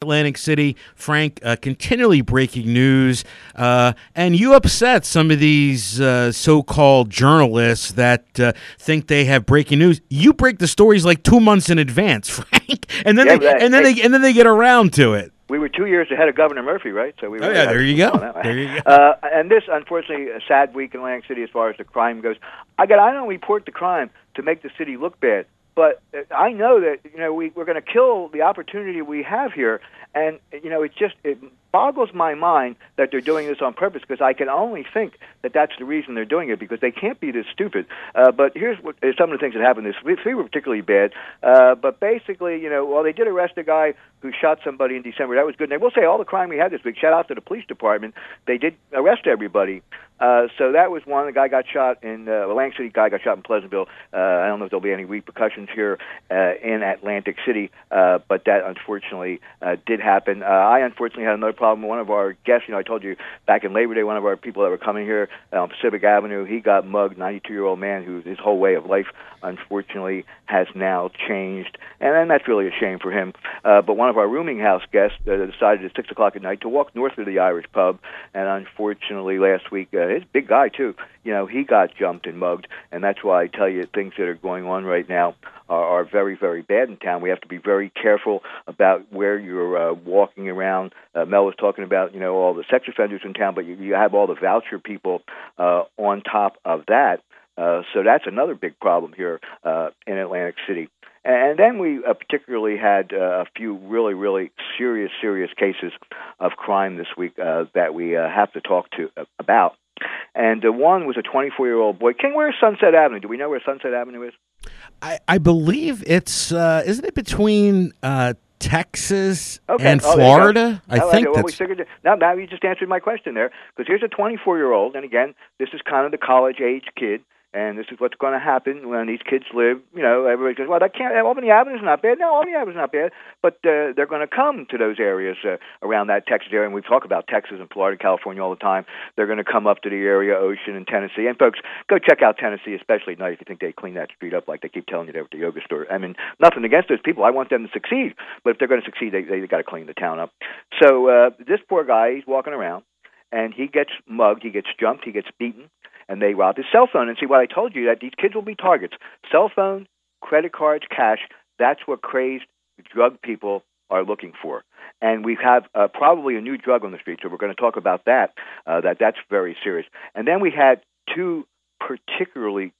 Atlantic City. Frank, continually breaking news, and you upset some of these so-called journalists that think they have breaking news. You break the stories like 2 months in advance, Frank, and then they get around to it. We were 2 years ahead of Governor Murphy, right? So we there you go. And this, unfortunately, a sad week in Atlantic City as far as the crime goes. I don't report the crime to make the city look bad, but I know that we're going to kill the opportunity we have here, and it boggles my mind that they're doing this on purpose, because I can only think that that's the reason they're doing it, because they can't be this stupid. But here's some of the things that happened. Three were particularly bad, but basically, they did arrest a guy who shot somebody in December. That was good. And I will say, all the crime we had this week, shout out to the police department, they did arrest everybody. So that was one. The guy got shot in Atlantic City. Guy got shot in Pleasantville. I don't know if there'll be any repercussions here in Atlantic City, but that unfortunately did happen. I unfortunately had another problem. One of our guests, I told you back in Labor Day, one of our people that were coming here on Pacific Avenue, he got mugged. 92-year-old man who his whole way of life unfortunately has now changed, and then that's really a shame for him. But one of our rooming house guests decided at 6 o'clock at night to walk north of the Irish pub, and unfortunately last week, his big guy too, he got jumped and mugged, and that's why I tell you things that are going on right now are very, very bad in town. We have to be very careful about where you're walking around. Mel was talking about, all the sex offenders in town, but you have all the voucher people on top of that. So that's another big problem here in Atlantic City. And then we particularly had a few really, really serious cases of crime this week that we have to talk about. And one was a 24-year-old boy. King, where's Sunset Avenue? Do we know where Sunset Avenue is? I believe it's, isn't it between Texas and Florida? I think well, we figured now you just answered my question there, because here's a 24-year-old, and again, this is kind of the college-age kid. And this is what's going to happen when these kids live. Everybody says, well, Albany Avenue's not bad. No, Albany Avenue's not bad. But they're going to come to those areas around that Texas area. And we talk about Texas and Florida, California all the time. They're going to come up to the area, Ocean and Tennessee. And, folks, go check out Tennessee, especially at night, if you think they clean that street up like they keep telling you there at the yoga store. I mean, nothing against those people. I want them to succeed. But if they're going to succeed, they got to clean the town up. So this poor guy, he's walking around, and he gets mugged. He gets jumped. He gets beaten. And they robbed his cell phone. And see, what I told you, that these kids will be targets. Cell phone, credit cards, cash, that's what crazed drug people are looking for. And we have probably a new drug on the street, so we're going to talk about that. That's very serious. And then we had two particularly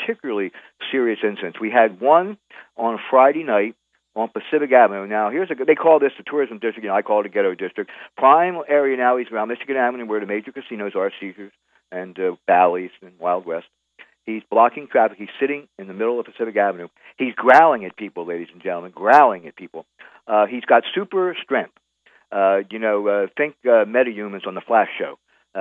serious incidents. We had one on Friday night on Pacific Avenue. Now, they call this the tourism district. I call it a ghetto district. Prime area now is around Michigan Avenue, where the major casinos are, Caesars and Bally's and Wild West. He's blocking traffic. He's sitting in the middle of Pacific Avenue. He's growling at people, ladies and gentlemen, growling at people. He's got super strength. Think metahumans on the Flash show.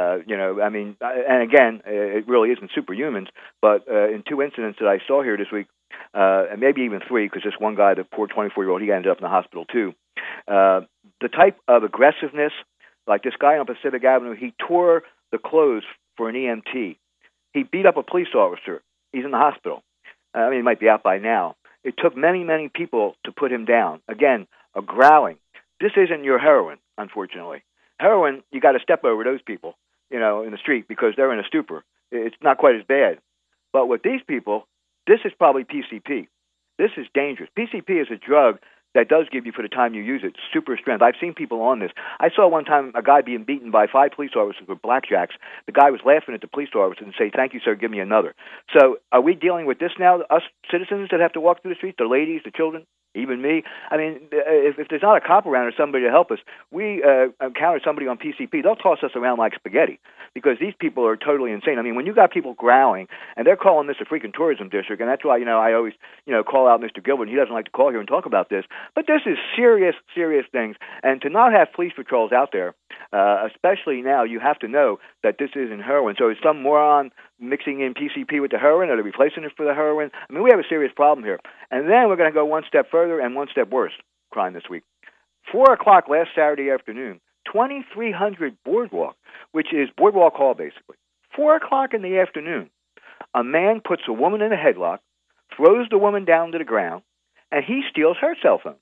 And again, it really isn't superhumans, but in two incidents that I saw here this week, and maybe even three, because this one guy, the poor 24-year-old, he ended up in the hospital too. The type of aggressiveness, like this guy on Pacific Avenue, he tore the clothes for an EMT. He beat up a police officer. He's in the hospital. He might be out by now. It took many, many people to put him down. Again, a growling. This isn't your heroin, unfortunately. Heroin, you got to step over those people, in the street, because they're in a stupor. It's not quite as bad. But with these people, this is probably PCP. This is dangerous. PCP is a drug that does give you, for the time you use it, super strength. I've seen people on this. I saw one time a guy being beaten by 5 police officers with blackjacks. The guy was laughing at the police officer and say, "Thank you, sir, give me another." So are we dealing with this now, us citizens that have to walk through the streets, the ladies, the children, even me? If there's not a cop around or somebody to help us, we encounter somebody on PCP, they'll toss us around like spaghetti, because these people are totally insane. When you got people growling, and they're calling this a freaking tourism district, and that's why, I always, call out Mr. Gilbert, and he doesn't like to call here and talk about this, but this is serious, serious things. And to not have police patrols out there, especially now, you have to know that this isn't heroin. So is some moron mixing in PCP with the heroin? Are they replacing it for the heroin? We have a serious problem here. And then we're going to go one step further and one step worse crime this week. 4 o'clock last Saturday afternoon, 2300 Boardwalk, which is Boardwalk Hall, basically. 4 o'clock in the afternoon, a man puts a woman in a headlock, throws the woman down to the ground, and he steals her cell phone.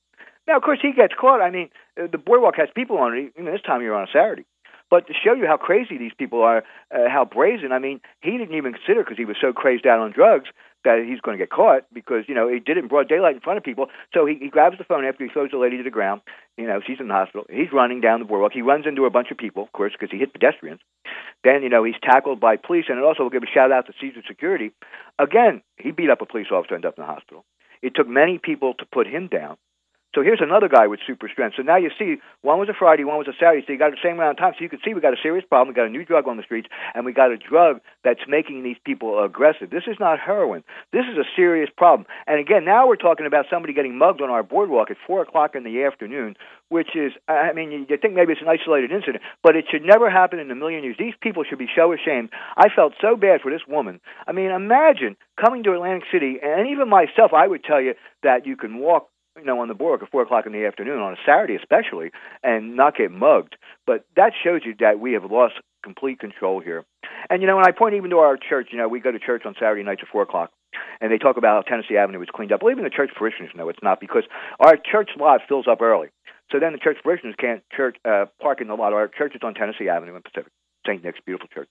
Now, of course, he gets caught. I mean, the boardwalk has people on it, this time of year on a Saturday. But to show you how crazy these people are, how brazen, I mean, he didn't even consider, because he was so crazed out on drugs, that he's going to get caught because, he did it in broad daylight in front of people. So he grabs the phone after he throws the lady to the ground. She's in the hospital. He's running down the boardwalk. He runs into a bunch of people, of course, because he hit pedestrians. Then, he's tackled by police. And it also will give a shout-out to Caesar Security. Again, he beat up a police officer and ended up in the hospital. It took many people to put him down. So here's another guy with super strength. So now you see, one was a Friday, one was a Saturday. So you got the same amount of time. So you can see we got a serious problem. We got a new drug on the streets, and we got a drug that's making these people aggressive. This is not heroin. This is a serious problem. And again, now we're talking about somebody getting mugged on our boardwalk at 4 o'clock in the afternoon, which is, I mean, you think maybe it's an isolated incident, but it should never happen in a million years. These people should be so ashamed. I felt so bad for this woman. I mean, imagine coming to Atlantic City, and even myself, I would tell you that you can walk on the boardwalk at 4 o'clock in the afternoon, on a Saturday especially, and not get mugged. But that shows you that we have lost complete control here. And, when I point even to our church, we go to church on Saturday nights at 4 o'clock, and they talk about how Tennessee Avenue is cleaned up. Well, even the church parishioners know it's not, because our church lot fills up early. So then the church parishioners can't park in the lot. Our church is on Tennessee Avenue in Pacific, St. Nick's, beautiful church.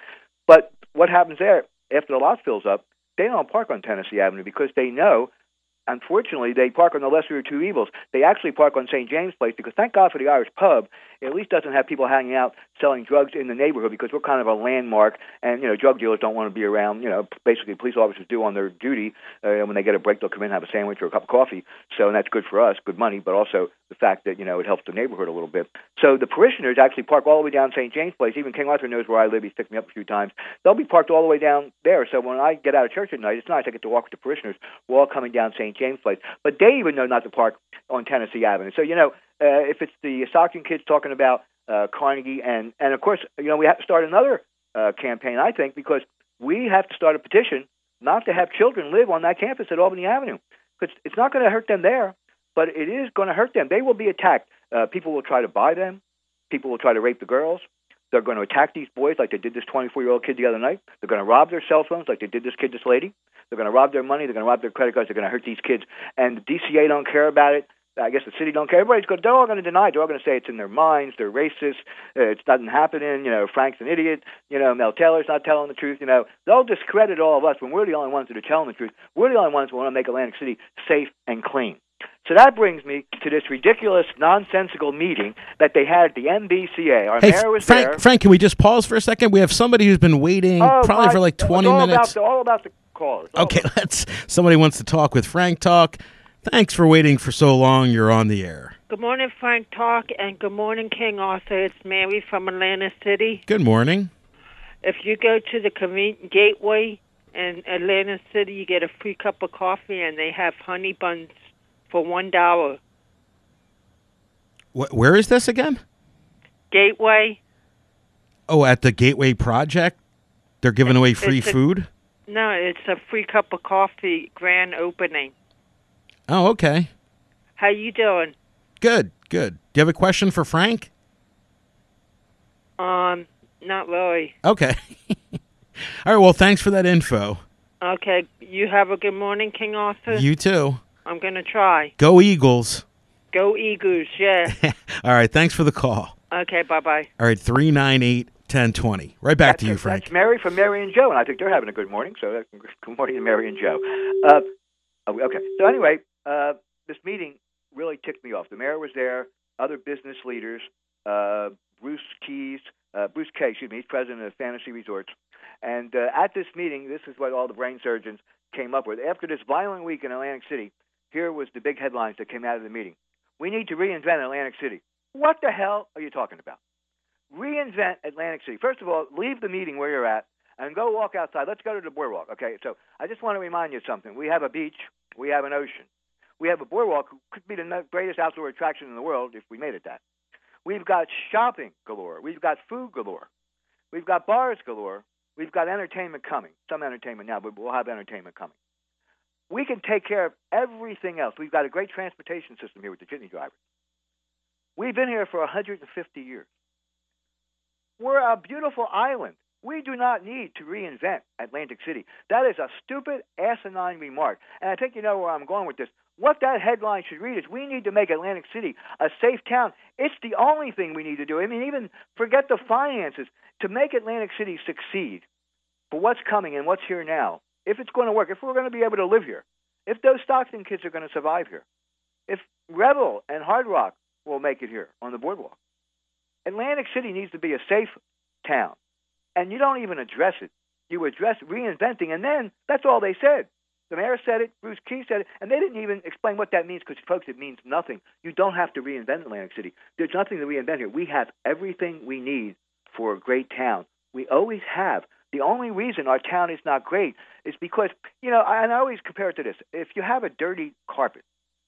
But what happens there, after the lot fills up, they don't park on Tennessee Avenue because they know, unfortunately, they park on the lesser of two evils. They actually park on St. James Place because, thank God for the Irish pub, it at least doesn't have people hanging out selling drugs in the neighborhood, because we're kind of a landmark, and, drug dealers don't want to be around. Basically, police officers do on their duty. When they get a break, they'll come in and have a sandwich or a cup of coffee. So, and that's good for us, good money, but also the fact that, it helps the neighborhood a little bit. So the parishioners actually park all the way down St. James Place. Even King Arthur knows where I live. He's picked me up a few times. They'll be parked all the way down there. So when I get out of church at night, it's nice. I get to walk with the parishioners. We're all coming down St. James Place. But they even know not to park on Tennessee Avenue. So, if it's the Stockton kids talking about Carnegie, and of course, we have to start another campaign, I think, because we have to start a petition not to have children live on that campus at Albany Avenue. Because it's not going to hurt them there, but it is going to hurt them. They will be attacked. People will try to buy them. People will try to rape the girls. They're going to attack these boys like they did this 24-year-old kid the other night. They're going to rob their cell phones like they did this lady. They're going to rob their money. They're going to rob their credit cards. They're going to hurt these kids. And the DCA don't care about it. I guess the city don't care. They're all going to deny it. They're all going to say it's in their minds. They're racist. It doesn't happen. Frank's an idiot. Mel Taylor's not telling the truth. They'll discredit all of us when we're the only ones that are telling the truth. We're the only ones who want to make Atlantic City safe and clean. So that brings me to this ridiculous, nonsensical meeting that they had at the MBCA. Our mayor was there. Frank, can we just pause for a second? We have somebody who's been waiting probably for like 20 minutes. All about the call. Okay, somebody wants to talk with Frank Talk. Thanks for waiting for so long. You're on the air. Good morning, Frank Talk, and good morning, King Arthur. It's Mary from Atlantic City. Good morning. If you go to the convenient Gateway in Atlantic City, you get a free cup of coffee, and they have honey buns for $1. Where is this again? Gateway. Oh, at the Gateway Project? They're giving away free food? No, it's a free cup of coffee grand opening. Oh, okay. How you doing? Good. Do you have a question for Frank? Not really. Okay. All right, well, thanks for that info. Okay, you have a good morning, King Arthur? You too. I'm going to try. Go Eagles. Go Eagles, yeah. All right, thanks for the call. Okay, bye-bye. All right, 398-1020. Right back to you, Frank. That's Mary from Mary and Joe, and I think they're having a good morning, so good morning to Mary and Joe. Okay, so anyway, this meeting really ticked me off. The mayor was there, other business leaders, Bruce Kay, he's president of Fantasy Resorts. And at this meeting, this is what all the brain surgeons came up with. After this violent week in Atlantic City, here was the big headlines that came out of the meeting. We need to reinvent Atlantic City. What the hell are you talking about? Reinvent Atlantic City. First of all, leave the meeting where you're at and go walk outside. Let's go to the boardwalk. Okay, so I just want to remind you of something. We have a beach. We have an ocean. We have a boardwalk, who could be the greatest outdoor attraction in the world if we made it that. We've got shopping galore. We've got food galore. We've got bars galore. We've got entertainment coming. Some entertainment now, but we'll have entertainment coming. We can take care of everything else. We've got a great transportation system here with the jitney drivers. We've been here for 150 years. We're a beautiful island. We do not need to reinvent Atlantic City. That is a stupid, asinine remark. And I think you know where I'm going with this. what that headline should read is, we need to make Atlantic City a safe town. It's the only thing we need to do. I mean, even forget the finances. To make Atlantic City succeed for what's coming and what's here now, if it's going to work, if we're going to be able to live here, if those Stockton kids are going to survive here, if Rebel and Hard Rock will make it here on the boardwalk, Atlantic City needs to be a safe town. And you don't even address it. You address reinventing, and then that's all they said. The mayor said it, Bruce Key said it, and they didn't even explain what that means because, folks, it means nothing. You don't have to reinvent Atlantic City. There's nothing to reinvent here. We have everything we need for a great town. We always have. The only reason our town is not great is because, and I always compare it to this. If you have a dirty carpet,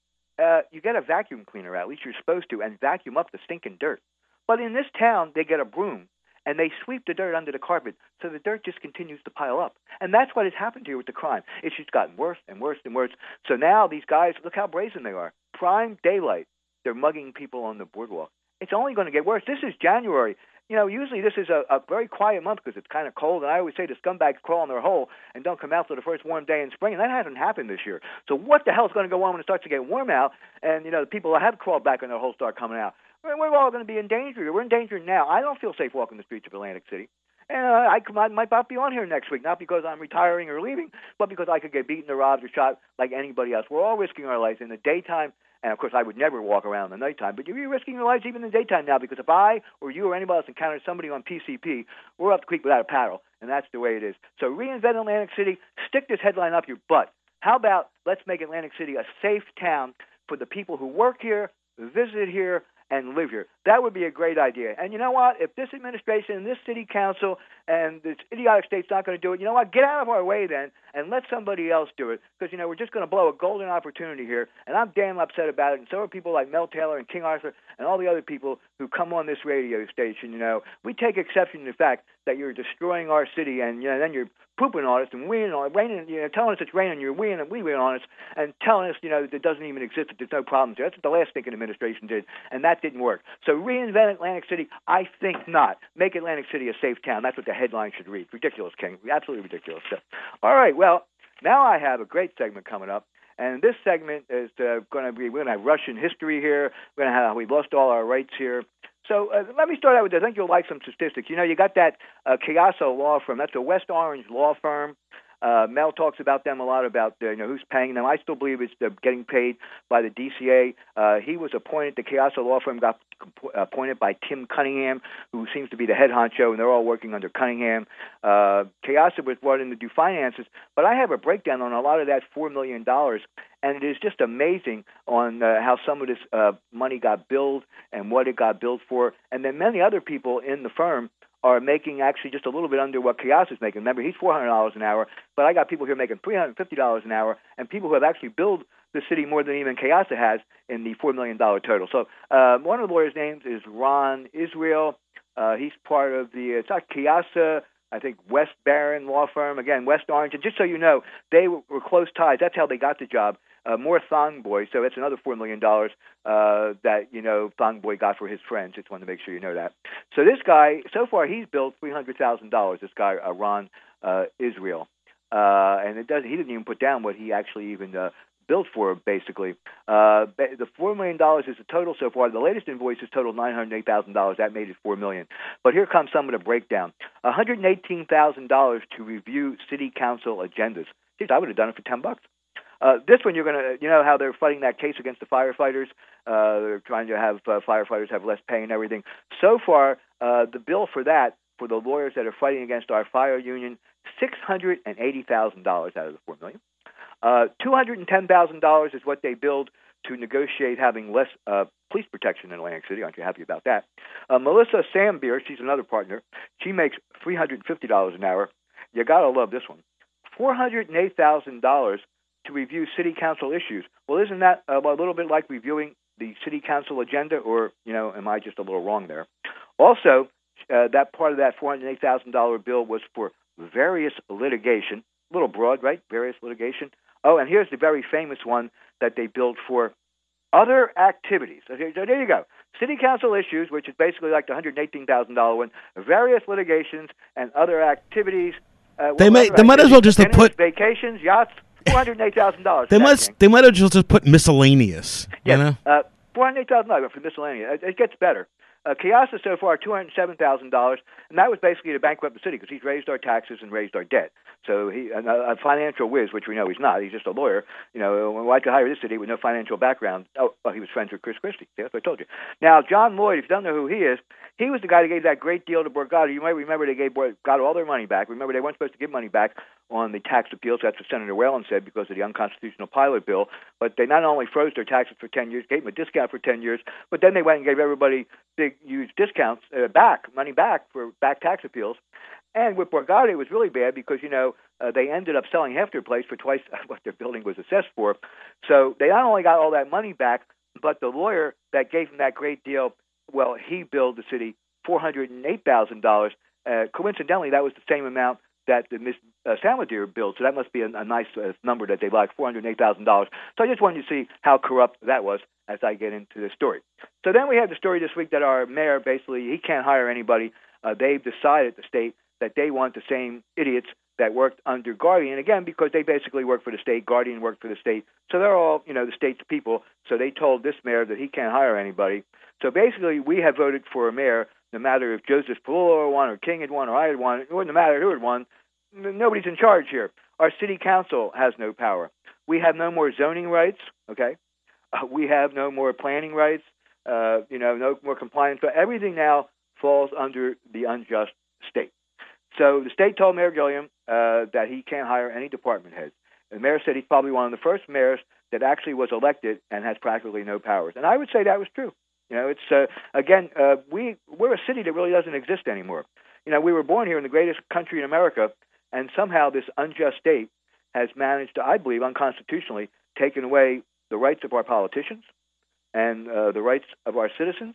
you get a vacuum cleaner out, at least you're supposed to, and vacuum up the stinking dirt. But in this town, they get a broom, and they sweep the dirt under the carpet, so the dirt just continues to pile up. And that's what has happened here with the crime. It's just gotten worse and worse and worse. So now these guys, look how brazen they are. Prime daylight, they're mugging people on the boardwalk. It's only going to get worse. This is January. Usually this is a very quiet month because it's kind of cold, and I always say the scumbags crawl in their hole and don't come out till the first warm day in spring, and that hasn't happened this year. So what the hell is going to go on when it starts to get warm out, and, the people that have crawled back in their hole start coming out? We're all going to be in danger. We're in danger now. I don't feel safe walking the streets of Atlantic City. And I might not be on here next week, not because I'm retiring or leaving, but because I could get beaten or robbed or shot like anybody else. We're all risking our lives in the daytime. And, of course, I would never walk around in the nighttime. But you're risking your lives even in the daytime now, because if I or you or anybody else encounters somebody on PCP, we're up the creek without a paddle. And that's the way it is. So reinvent Atlantic City. Stick this headline up your butt. How about let's make Atlantic City a safe town for the people who work here, visit here, and live here? That would be a great idea. And you know what? If this administration and this city council and this idiotic state's not going to do it, you know what? Get out of our way then and let somebody else do it, because, we're just going to blow a golden opportunity here, and I'm damn upset about it, and so are people like Mel Taylor and King Arthur and all the other people who come on this radio station. We take exception to the fact that you're destroying our city, and then you're pooping on us and weeing on it, telling us it's raining, you're weeing and weeing on us, and telling us, that it doesn't even exist, that there's no problems there. That's what the last thinking administration did, and that didn't work. So reinvent Atlantic City? I think not. Make Atlantic City a safe town. That's what the headline should read. Ridiculous, King. Absolutely ridiculous. So, all right, well, now I have a great segment coming up. And this segment is we're going to have Russian history here. We're going to have, we lost all our rights here. So let me start out with this. I think you'll like some statistics. You got that Chiasso law firm. That's a West Orange law firm. Mel talks about them a lot, about who's paying them. I still believe it's getting paid by the DCA. He was appointed, the Chiasso law firm got appointed by Tim Cunningham, who seems to be the head honcho, and they're all working under Cunningham. Chiasso was brought in to do finances, but I have a breakdown on a lot of that $4 million, and it is just amazing on how some of this money got billed and what it got billed for. And then many other people in the firm are making actually just a little bit under what Chiasso's making. Remember, he's $400 an hour, but I got people here making $350 an hour, and people who have actually billed the city more than even Chiasso has in the $4 million total. So one of the lawyers' names is Ron Israel. He's part of it's not Chiasso, I think West Barron law firm, again, West Orange. And just so you know, they were close ties. That's how they got the job. More Thong Boy, so that's another $4 million that, Thong Boy got for his friends. Just wanted to make sure you know that. So this guy, so far, he's billed $300,000, this guy, Ron Israel. And he didn't even put down what he actually even billed for, basically. The $4 million is the total so far. The latest invoices totaled $908,000. That made it $4 million. But here comes some of the breakdown. $118,000 to review city council agendas. Jeez, I would have done it for $10. This one, you're going to, how they're fighting that case against the firefighters. They're trying to have firefighters have less pay and everything. So far, the bill for that, for the lawyers that are fighting against our fire union, $680,000 out of the $4 million. $210,000 is what they billed to negotiate having less police protection in Atlantic City. Aren't you happy about that? Melissa Sambeer, she's another partner. She makes $350 an hour. You got to love this one. $408,000 to review city council issues. Well, isn't that a little bit like reviewing the city council agenda, or, am I just a little wrong there? Also, that part of that $408,000 bill was for various litigation. A little broad, right? Various litigation. Oh, and here's the very famous one that they billed for: other activities. So there you go. City council issues, which is basically like the $118,000 one, various litigations and other activities. They might as well just have put vacations, yachts. $408,000. They might have just put miscellaneous. Yes, You know? $408,000 for miscellaneous. It gets better. Chiasa so far $207,000, and that was basically to bankrupt the city because he's raised our taxes and raised our debt. So he a financial whiz, which we know he's not. He's just a lawyer. You know, why'd you hire this city with no financial background? Oh, well, he was friends with Chris Christie. See, that's what I told you. Now, John Lloyd, if you don't know who he is, he was the guy that gave that great deal to Borgata. You might remember they gave Borgata all their money back. Remember, they weren't supposed to give money back on the tax appeals. That's what Senator Whalen said because of the unconstitutional pilot bill. But they not only froze their taxes for 10 years, gave them a discount for 10 years, but then they went and gave everybody big, huge discounts, money back for back tax appeals. And with Borgata, it was really bad because, you know, they ended up selling half their place for twice what their building was assessed for. So they not only got all that money back, but the lawyer that gave them that great deal, well, he billed the city $408,000. Coincidentally, that was the same amount that the Miss Saladier billed. So that must be a nice number that they like, $408,000. So I just wanted to see how corrupt that was as I get into the story. So then we had the story this week that our mayor, basically, he can't hire anybody. They've decided, the state, that they want the same idiots that worked under Guardian, again, because they basically work for the state. Guardian worked for the state. So they're all, you know, the state's people. So they told this mayor that he can't hire anybody. So basically, we have voted for a mayor, no matter if Joseph Palullo had won or King had won or I had won. It wouldn't matter who had won. Nobody's in charge here. Our city council has no power. We have no more zoning rights, okay? We have no more planning rights, no more compliance. But everything now falls under the unjust state. So the state told Mayor Gilliam that he can't hire any department heads. The mayor said he's probably one of the first mayors that actually was elected and has practically no powers. And I would say that was true. You know, it's we're a city that really doesn't exist anymore. You know, we were born here in the greatest country in America, and somehow this unjust state has managed to, I believe, unconstitutionally, taken away the rights of our politicians and the rights of our citizens.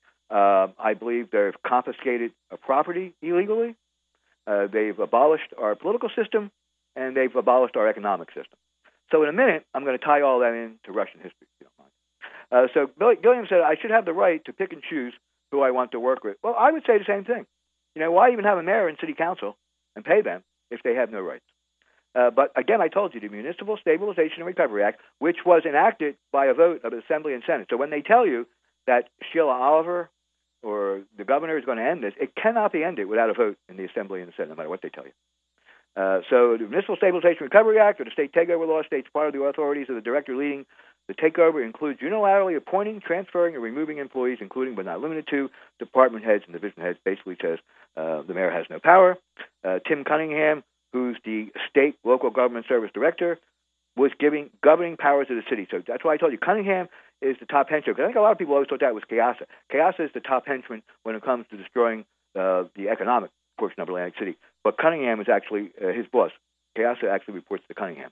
I believe they've confiscated property illegally. They've abolished our political system, and they've abolished our economic system. So in a minute, I'm going to tie all that into Russian history, if you don't mind. So Gilliam said I should have the right to pick and choose who I want to work with. Well, I would say the same thing. You know, why even have a mayor and city council and pay them if they have no rights? But again, I told you, the Municipal Stabilization and Recovery Act, which was enacted by a vote of the Assembly and Senate. So when they tell you that Sheila Oliver or the governor is going to end this, it cannot be ended without a vote in the Assembly and the Senate, no matter what they tell you. So the Municipal Stabilization and Recovery Act, or the state takeover law, states part of the authorities of the director leading the takeover includes unilaterally appointing, transferring, or removing employees, including but not limited to department heads and division heads. Basically says the mayor has no power. Tim Cunningham, who's the state local government service director, was giving governing powers to the city. So that's why I told you Cunningham is the top henchman. Because I think a lot of people always thought that was Chiasa. Chiasa is the top henchman when it comes to destroying the economic portion of Atlantic City. But Cunningham is actually his boss. Chiasa actually reports to Cunningham.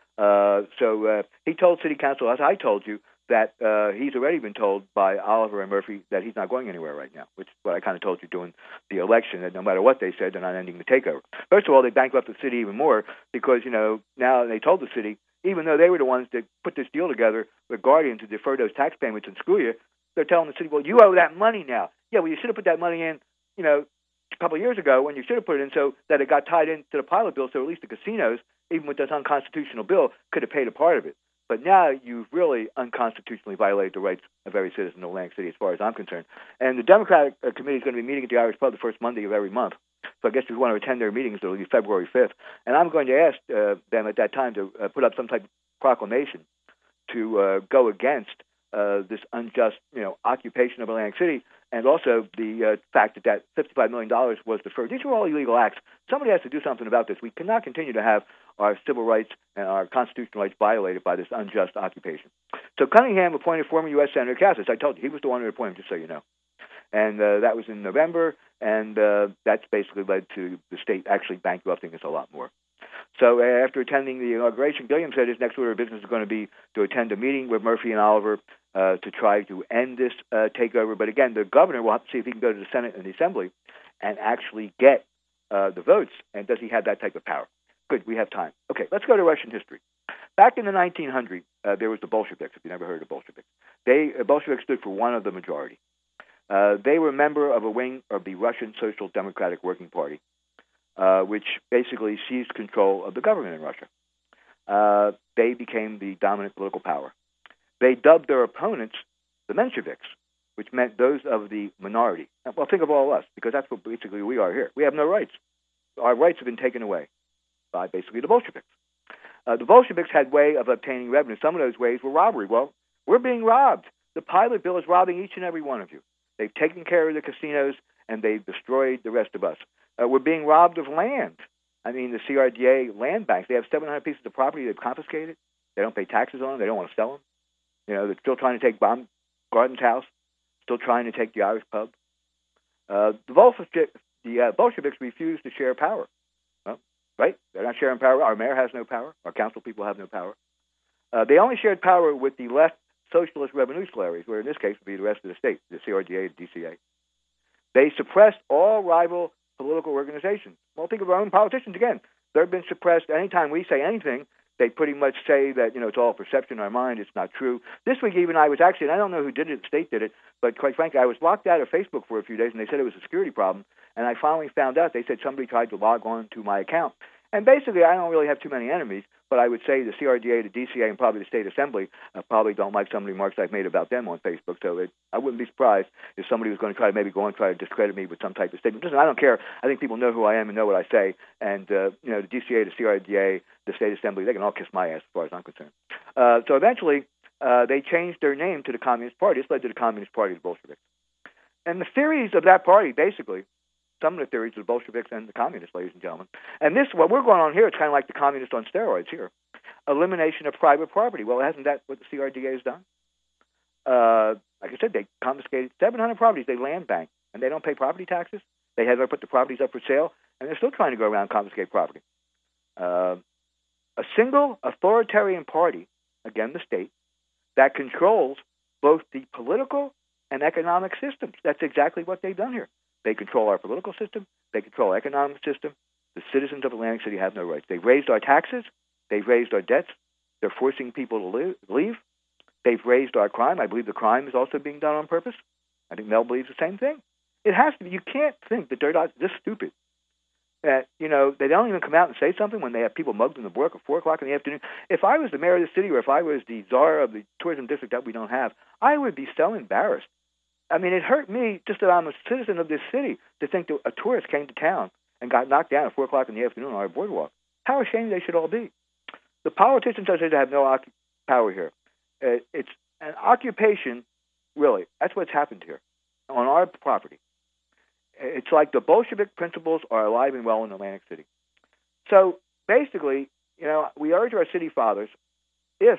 So he told City Council, as I told you, that he's already been told by Oliver and Murphy that he's not going anywhere right now, which is what I kind of told you during the election, that no matter what they said, they're not ending the takeover. First of all, they bankrupted the city even more because, you know, now they told the city, even though they were the ones that put this deal together with Guardian to defer those tax payments and screw you, they're telling the city, well, you owe that money now. Yeah, well, you should have put that money in, you know, a couple of years ago when you should have put it in so that it got tied into the pilot bill, so at least the casinos, even with this unconstitutional bill, could have paid a part of it. But now you've really unconstitutionally violated the rights of every citizen of Atlantic City, as far as I'm concerned. And the Democratic Committee is going to be meeting at the Irish Pub the first Monday of every month. So I guess if you want to attend their meetings, it'll be February 5th. And I'm going to ask them at that time to put up some type of proclamation to go against this unjust, occupation of Atlantic City, and also the fact that $55 million was deferred. These were all illegal acts. Somebody has to do something about this. We cannot continue to have our civil rights and our constitutional rights violated by this unjust occupation. So Cunningham appointed former U.S. Senator Cassis. I told you, he was the one who appointed him, just so you know. And that was in November, and that's basically led to the state actually bankrupting us a lot more. So after attending the inauguration, Gilliam said his next order of business is going to be to attend a meeting with Murphy and Oliver to try to end this takeover. But again, the governor will have to see if he can go to the Senate and the Assembly and actually get the votes. And does he have that type of power? Good, we have time. Okay, let's go to Russian history. Back in the 1900s, there was the Bolsheviks, if you never heard of Bolsheviks. Bolsheviks stood for one of the majority. They were a member of a wing of the Russian Social Democratic Working Party, which basically seized control of the government in Russia. they became the dominant political power. They dubbed their opponents the Mensheviks, which meant those of the minority. Well, think of all of us, because that's what basically we are here. We have no rights. Our rights have been taken away by basically the Bolsheviks. The Bolsheviks had way of obtaining revenue. Some of those ways were robbery. Well, we're being robbed. The pilot bill is robbing each and every one of you. They've taken care of the casinos, and they've destroyed the rest of us. We're being robbed of land. I mean, the CRDA land banks, they have 700 pieces of property they've confiscated. They don't pay taxes on them. They don't want to sell them. You know, they're still trying to take Baumgarten's house, still trying to take the Irish pub. The Bolsheviks refuse to share power. Well, right? They're not sharing power. Our mayor has no power. Our council people have no power. They only shared power with the left socialist revolutionaries, where in this case would be the rest of the state, the CRDA and DCA. They suppressed all rival political organizations. Well, think of our own politicians again. They've been suppressed. Anytime we say anything, they pretty much say that, it's all perception in our mind. It's not true. This week even I was actually, and I don't know who did it, the state did it, but quite frankly, I was locked out of Facebook for a few days, and they said it was a security problem. And I finally found out, they said somebody tried to log on to my account. And basically, I don't really have too many enemies, but I would say the CRDA, the DCA, and probably the State Assembly probably don't like some of the remarks I've made about them on Facebook. So I wouldn't be surprised if somebody was going to try to maybe go and try to discredit me with some type of statement. Listen, I don't care. I think people know who I am and know what I say. And, the DCA, the CRDA, the State Assembly, they can all kiss my ass as far as I'm concerned. So eventually, they changed their name to the Communist Party. This led to the Communist Party of the Bolsheviks. And the theories of that party, basically, some of the theories of the Bolsheviks and the Communists, ladies and gentlemen. And this, what we're going on here, it's kind of like the Communists on steroids here. Elimination of private property. Well, hasn't that what the CRDA has done? Like I said, they confiscated 700 properties. They land bank, and they don't pay property taxes. They had to put the properties up for sale, and they're still trying to go around and confiscate property. A single authoritarian party, again the state, that controls both the political and economic systems. That's exactly what they've done here. They control our political system. They control our economic system. The citizens of Atlantic City have no rights. They've raised our taxes. They've raised our debts. They're forcing people to leave. They've raised our crime. I believe the crime is also being done on purpose. I think Mel believes the same thing. It has to be. You can't think that they're not this stupid. That, they don't even come out and say something when they have people mugged in the work at 4 o'clock in the afternoon. If I was the mayor of the city, or if I was the czar of the tourism district that we don't have, I would be so embarrassed. I mean, it hurt me just that I'm a citizen of this city to think that a tourist came to town and got knocked down at 4 o'clock in the afternoon on our boardwalk. How ashamed they should all be. The politicians, I say, have no power here. It's an occupation, really. That's what's happened here on our property. It's like the Bolshevik principles are alive and well in Atlantic City. So basically, we urge our city fathers, if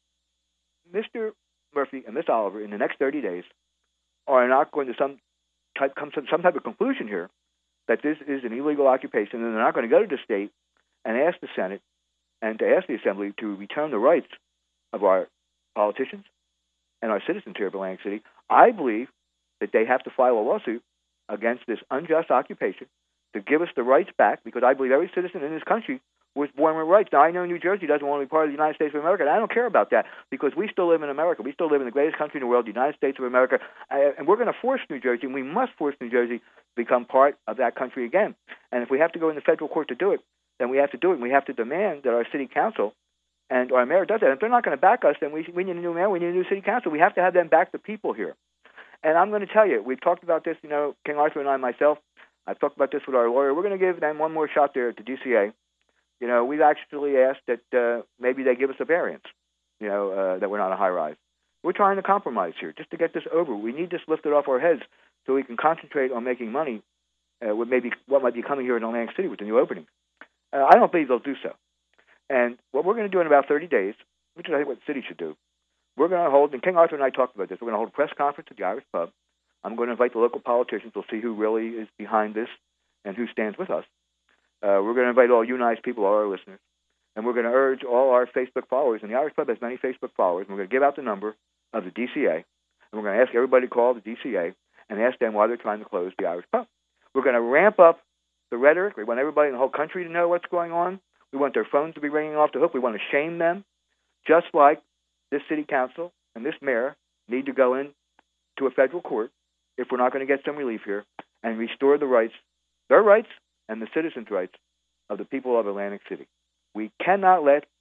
Mr. Murphy and Miss Oliver in the next 30 days are not going to come to some type of conclusion here that this is an illegal occupation, and they're not going to go to the state and ask the Senate and to ask the Assembly to return the rights of our politicians and our citizens here of Atlantic City, I believe that they have to file a lawsuit against this unjust occupation to give us the rights back, because I believe every citizen in this country was born with rights. Now, I know New Jersey doesn't want to be part of the United States of America, and I don't care about that, because we still live in America. We still live in the greatest country in the world, the United States of America, and we're going to force New Jersey, and we must force New Jersey to become part of that country again. And if we have to go in the federal court to do it, then we have to do it, and we have to demand that our city council and our mayor does that. And if they're not going to back us, then we need a new mayor, we need a new city council. We have to have them back the people here. And I'm going to tell you, we've talked about this, King Arthur and I, myself, I've talked about this with our lawyer. We're going to give them one more shot there at the DCA. We've actually asked that maybe they give us a variance, that we're not a high-rise. We're trying to compromise here just to get this over. We need this lifted off our heads so we can concentrate on making money with maybe what might be coming here in Atlantic City with the new opening. I don't believe they'll do so. And what we're going to do in about 30 days, which is I think what the city should do, we're going to hold, and King Arthur and I talked about this, we're going to hold a press conference at the Irish Pub. I'm going to invite the local politicians. We'll see who really is behind this and who stands with us. We're going to invite all you nice people, all our listeners. And we're going to urge all our Facebook followers, and the Irish Pub has many Facebook followers, and we're going to give out the number of the DCA, and we're going to ask everybody to call the DCA and ask them why they're trying to close the Irish Pub. We're going to ramp up the rhetoric. We want everybody in the whole country to know what's going on. We want their phones to be ringing off the hook. We want to shame them, just like this city council and this mayor need to go in to a federal court if we're not going to get some relief here and restore the rights, their rights and the citizens' rights of the people of Atlantic City. We cannot let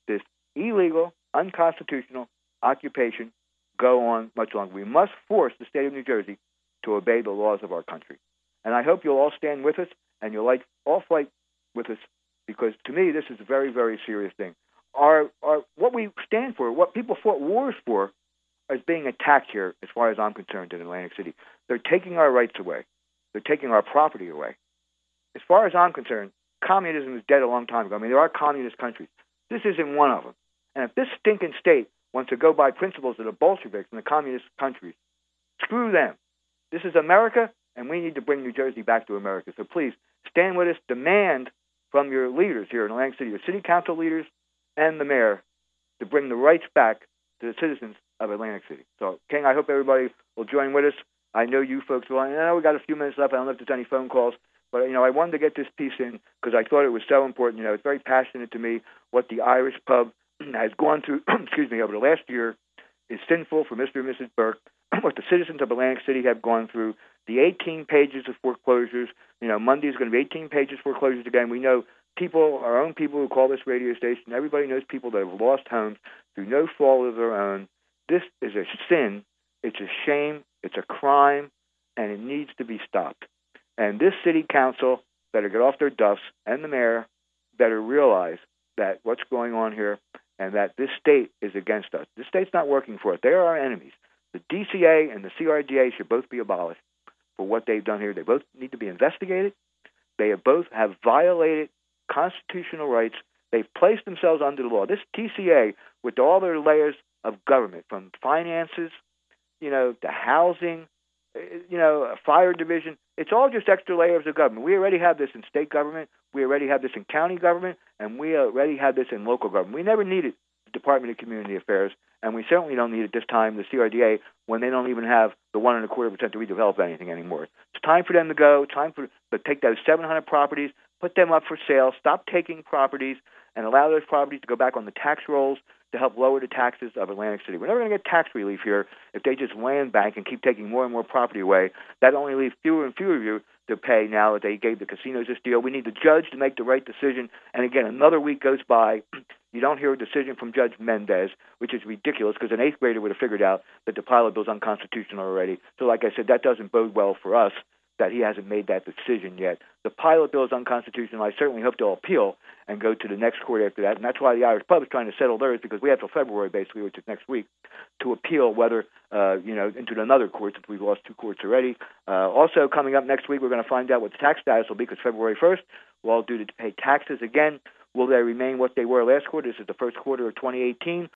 this illegal, unconstitutional occupation go on much longer. We must force the state of New Jersey to obey the laws of our country. And I hope you'll all stand with us and you'll all fight with us, because to me this is a very, very serious thing. What we stand for, what people fought wars for, is being attacked here as far as I'm concerned in Atlantic City. They're taking our rights away. They're taking our property away. As far as I'm concerned, communism is dead a long time ago. I mean, there are communist countries. This isn't one of them. And if this stinking state wants to go by principles of the Bolsheviks and the communist countries, screw them. This is America, and we need to bring New Jersey back to America. So please, stand with us. Demand from your leaders here in Atlantic City, your city council leaders and the mayor, to bring the rights back to the citizens of Atlantic City. So, King, I hope everybody will join with us. I know you folks will. And I know we got a few minutes left. I don't know if there's any phone calls. But, I wanted to get this piece in because I thought it was so important. It's very passionate to me what the Irish pub has gone through, over the last year is sinful for Mr. and Mrs. Burke. What the citizens of Atlantic City have gone through, the 18 pages of foreclosures. Monday is going to be 18 pages foreclosures again. We know people, our own people who call this radio station, everybody knows people that have lost homes through no fault of their own. This is a sin. It's a shame. It's a crime, and it needs to be stopped. And this city council better get off their duffs, and the mayor better realize that what's going on here and that this state is against us. This state's not working for us. They are our enemies. The DCA and the CRDA should both be abolished for what they've done here. They both need to be investigated. They both have violated constitutional rights. They've placed themselves under the law. This TCA, with all their layers of government, from finances, to housing, a fire division, it's all just extra layers of government. We already have this in state government. We already have this in county government. And we already have this in local government. We never needed the Department of Community Affairs, and we certainly don't need it this time, the CRDA, when they don't even have the 1.25% to redevelop anything anymore. It's time for them to go. It's time to take those 700 properties, put them up for sale, stop taking properties, and allow those properties to go back on the tax rolls to help lower the taxes of Atlantic City. We're never going to get tax relief here if they just land bank and keep taking more and more property away. That only leaves fewer and fewer of you to pay now that they gave the casinos this deal. We need the judge to make the right decision. And again, another week goes by. You don't hear a decision from Judge Mendez, which is ridiculous because an 8th grader would have figured out that the pilot bill is unconstitutional already. So like I said, that doesn't bode well for us that he hasn't made that decision yet. The pilot bill is unconstitutional. I certainly hope they'll appeal and go to the next court after that. And that's why the Irish pub is trying to settle theirs, because we have till February, basically, which is next week, to appeal whether, into another court, since we've lost 2 courts already. Also, coming up next week, we're going to find out what the tax status will be, because February 1st, we're all due to pay taxes again. Will they remain what they were last quarter? This is the first quarter of 2018.